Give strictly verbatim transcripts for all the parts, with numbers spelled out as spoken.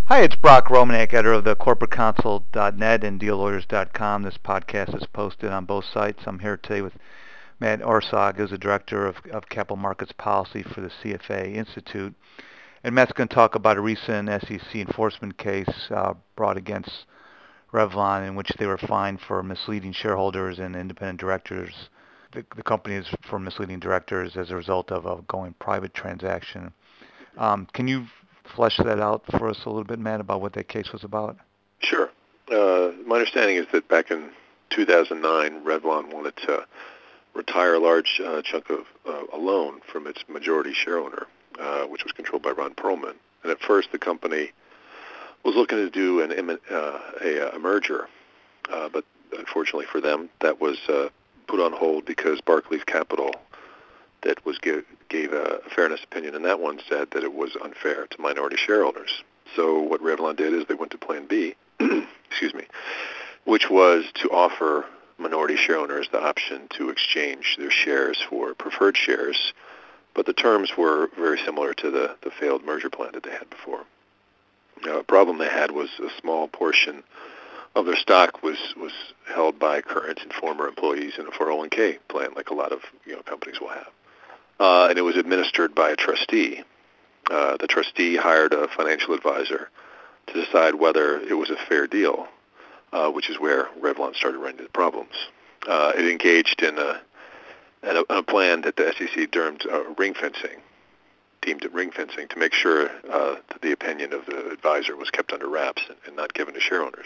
Hi, it's Brock Romanek, editor of the corporate console dot net and deal lawyers dot com. This podcast is posted on both sites. I'm here today with Matt Orsag, who's the director of, of capital markets policy for the C F A Institute. And Matt's going to talk about a recent S E C enforcement case uh, brought against Revlon in which they were fined for misleading shareholders and independent directors. The, the company is for misleading directors as a result of a going private transaction. Um, can you flesh that out for us a little bit, Matt, about what that case was about? Sure. Uh, my understanding is that back in two thousand nine, Revlon wanted to retire a large uh, chunk of uh, a loan from its majority shareowner, uh, which was controlled by Ron Perlman. And at first, the company was looking to do an, uh, a, a merger, uh, but unfortunately for them, that was uh, put on hold because Barclays Capital, that was give, gave a fairness opinion, and that one said that it was unfair to minority shareholders. So what Revlon did is they went to Plan B, excuse me, which was to offer minority shareowners the option to exchange their shares for preferred shares, but the terms were very similar to the, the failed merger plan that they had before. Now, a problem they had was a small portion of their stock was, was held by current and former employees in a four oh one k plan, like a lot of you know companies will have. Uh, and it was administered by a trustee. Uh, the trustee hired a financial advisor to decide whether it was a fair deal, uh, which is where Revlon started running into problems. Uh, it engaged in a, in a, a plan that the S E C termed uh, ring fencing, deemed it ring fencing, to make sure uh, that the opinion of the advisor was kept under wraps and, and not given to shareowners.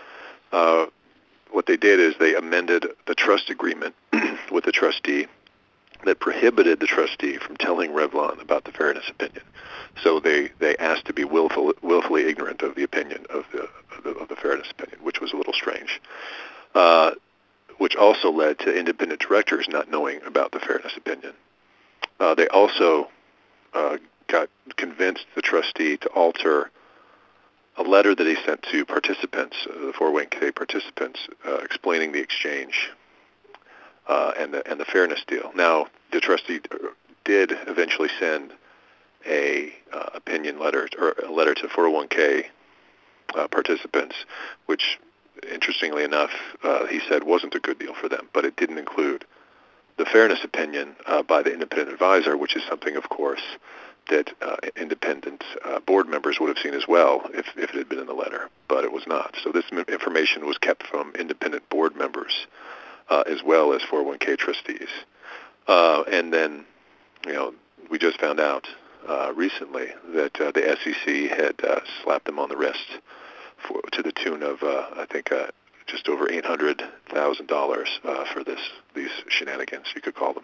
Uh, what they did is they amended the trust agreement with the trustee that prohibited the trustee from telling Revlon about the fairness opinion. So they, they asked to be willful, willfully ignorant of the opinion of the, of the of the fairness opinion, which was a little strange, uh, which also led to independent directors not knowing about the fairness opinion. Uh, they also uh, got convinced the trustee to alter a letter that he sent to participants, uh, the four oh one k participants, uh, explaining the exchange Uh, and the and the fairness deal. Now, the trustee did eventually send a uh, opinion letter or a letter to four oh one k uh, participants, which, interestingly enough, uh, he said wasn't a good deal for them, but it didn't include the fairness opinion uh, by the independent advisor, which is something, of course, that uh, independent uh, board members would have seen as well if, if it had been in the letter, but it was not. So this information was kept from independent board members Uh, as well as four oh one k trustees. Uh, and then, you know, we just found out uh, recently that uh, the S E C had uh, slapped them on the wrist for, to the tune of, uh, I think, uh, just over eight hundred thousand dollars uh, for this these shenanigans, you could call them.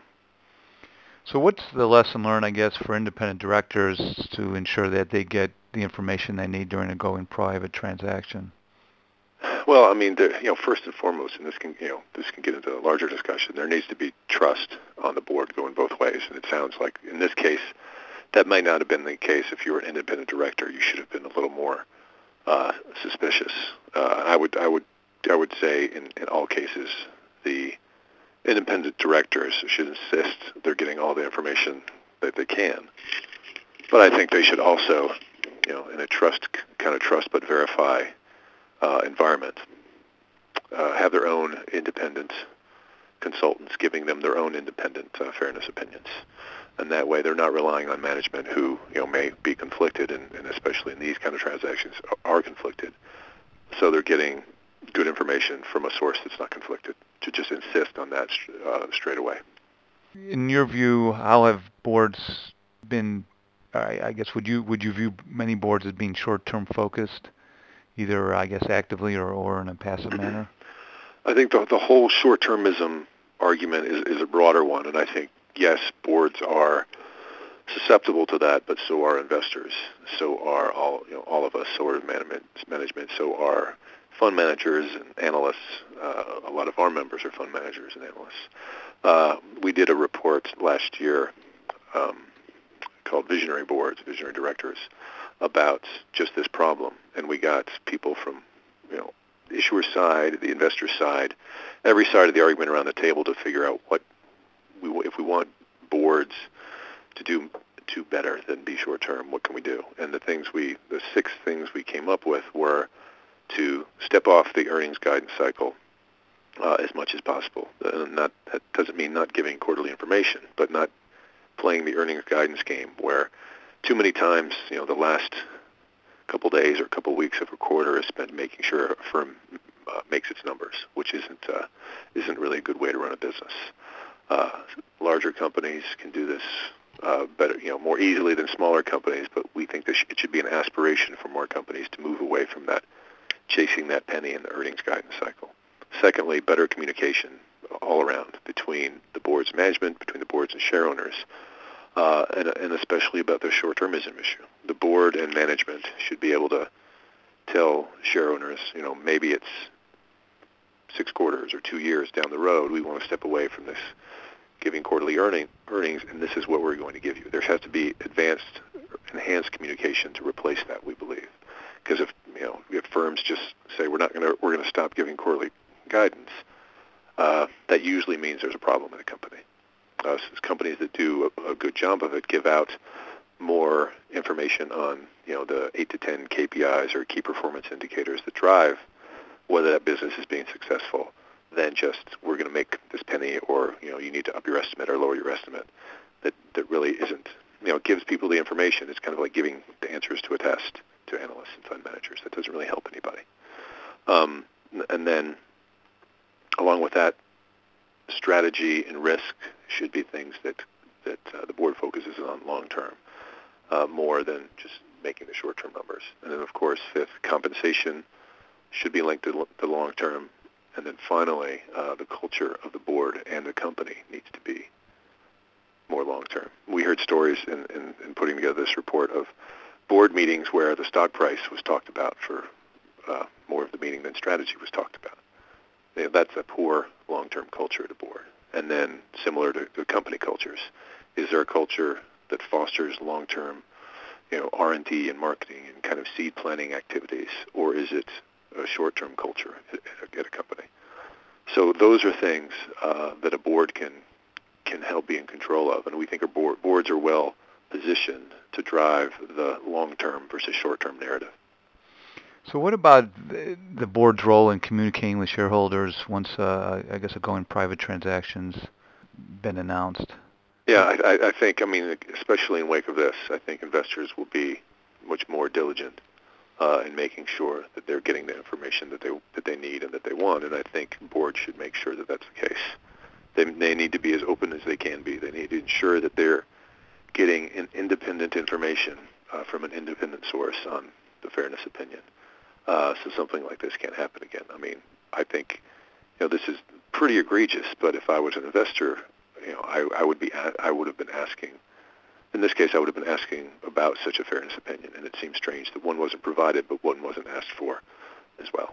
So what's the lesson learned, I guess, for independent directors to ensure that they get the information they need during a going private transaction? Well, I mean, there, you know, first and foremost, and this can, you know, this can get into a larger discussion. There needs to be trust on the board going both ways, and it sounds like in this case, that might not have been the case. If you were an independent director, you should have been a little more uh, suspicious. Uh, I would, I would, I would say, in, in all cases, the independent directors should insist they're getting all the information that they can. But I think they should also, you know, in a trust kind of trust but verify Uh, environment, uh, have their own independent consultants giving them their own independent uh, fairness opinions. And that way they're not relying on management who, you know, may be conflicted, and, and especially in these kind of transactions are conflicted. So they're getting good information from a source that's not conflicted, to just insist on that uh, straight away. In your view, how have boards been, I, I guess, would you would you view many boards as being short-term focused, either, I guess, actively or, or in a passive manner? I think the, the whole short-termism argument is, is a broader one, and I think, yes, boards are susceptible to that, but so are investors, so are all you know all of us, so are management, management so are fund managers and analysts. Uh, a lot of our members are fund managers and analysts. Uh, we did a report last year um, called Visionary Boards, Visionary Directors, about just this problem, and we got people from you know the issuer side, the investor side, every side of the argument around the table to figure out what we if we want boards to do to better than be short term. What can we do? And the things we, the six things we came up with were to step off the earnings guidance cycle uh, as much as possible. Uh, not that doesn't mean not giving quarterly information, but not playing the earnings guidance game where too many times, you know, the last couple days or couple weeks of a quarter is spent making sure a firm uh, makes its numbers, which isn't uh, isn't really a good way to run a business. Uh, larger companies can do this uh, better, you know, more easily than smaller companies, but we think this sh- it should be an aspiration for more companies to move away from that, chasing that penny in the earnings guidance cycle. Secondly, better communication all around between the board's management, between the boards and share owners, uh, and, and especially about the short-termism issue. The board and management should be able to tell share owners, you know, maybe it's six quarters or two years down the road, we want to step away from this giving quarterly earning, earnings, and this is what we're going to give you. There has to be advanced, enhanced communication to replace that, we believe. Because if you know, if firms just say we're not going to, we're going to stop giving quarterly guidance, uh, that usually means there's a problem in the company. Uh, so companies that do a, a good job of it give out more information on, you know, the eight to ten K P Is or key performance indicators that drive whether that business is being successful than just we're going to make this penny, or you know, you need to up your estimate or lower your estimate. That that really isn't, you know, it gives people the information. It's kind of like giving the answers to a test to analysts and fund managers. That doesn't really help anybody. Um, and then along with that, strategy and risk should be things that that uh, the board focuses on long term, uh, more than just making the short term numbers. And then of course, fifth, compensation should be linked to the long term. And then finally, uh, the culture of the board and the company needs to be more long term. We heard stories in, in, in putting together this report of board meetings where the stock price was talked about for uh, more of the meeting than strategy was talked about. You know, that's a poor long-term culture at a board. And then similar to, to company cultures, is there a culture that fosters long-term, you know, R and D and marketing and kind of seed planning activities, or is it a short-term culture at, at a company? So those are things uh, that a board can can help be in control of, and we think our board, boards are well positioned to drive the long-term versus short-term narrative. So what about the board's role in communicating with shareholders once, uh, I guess, a going private transaction's been announced? Yeah, I, I think, I mean, especially in wake of this, I think investors will be much more diligent uh, in making sure that they're getting the information that they that they need and that they want, and I think boards should make sure that that's the case. They, they need to be as open as they can be. They need to ensure that they're getting an independent information uh, from an independent source on the fairness opinion. Uh, so something like this can't happen again. I mean, I think, you know, this is pretty egregious, but if I was an investor, you know, I, I would be, I would have been asking, in this case, I would have been asking about such a fairness opinion, and it seems strange that one wasn't provided, but one wasn't asked for as well.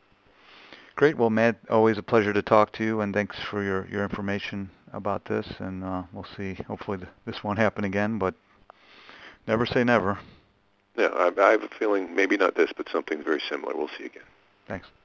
Great. Well, Matt, always a pleasure to talk to you, and thanks for your, your information about this, and uh, we'll see. Hopefully this won't happen again, but never say never. Yeah, I, I have a feeling maybe not this, but something very similar. We'll see again. Thanks.